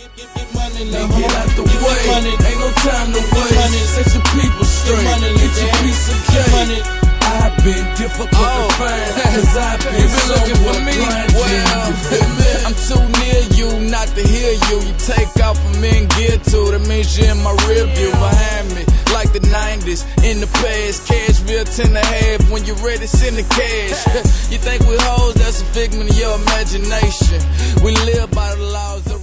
Get out the way, ain't no time to waste. Set your people straight, get your piece of cake. I've been difficult to find, cause I've been looking for me. Well, I'm too near you not to hear you. You take off from me and gear two, that means you're in my rear view. Behind me, like the 90s, in the past. Cash real 10 and a half, when you're ready, send the cash. You think we hoes, that's a figment of your imagination. We live by the laws of